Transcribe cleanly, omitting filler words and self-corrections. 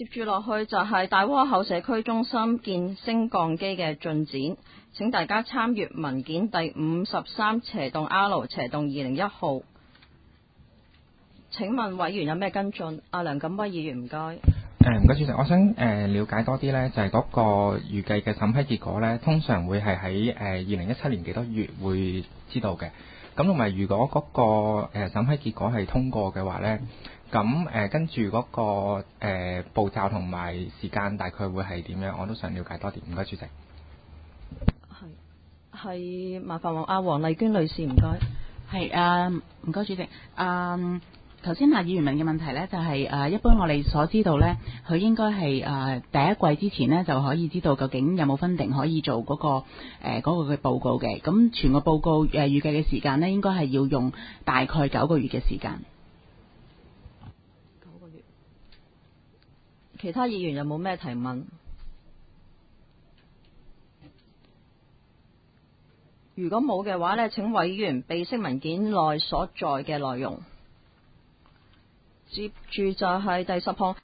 接住落去就係大窩口社區中心建升降機嘅進展，請大家參閱文件第53/R/2001號。請問委員有咩跟進？阿梁錦威議員唔該。 唔該主席，我想了解多啲呢，就係嗰個預計嘅審批結果呢，通常會係喺2017年幾多月會知道嘅。咁同埋如果嗰個審批結果係通過嘅話呢，咁跟住嗰個步驟同埋時間大概會係點樣？我都想了解多啲。唔該主席。 係麻煩阿黃麗娟女士，唔該。 係唔該主席。頭先議員問嘅問題呢，就係一般我哋所知道呢，佢應該係第一季之前呢就可以知道究竟有冇分定可以做嗰個嘅報告嘅。咁全個報告預計嘅時間呢，應該係要用大概9個月嘅時間。 9個月。其他議員有冇咩提問？如果冇嘅話呢，請委員備悉文件內所在嘅內容。接住就係第10項。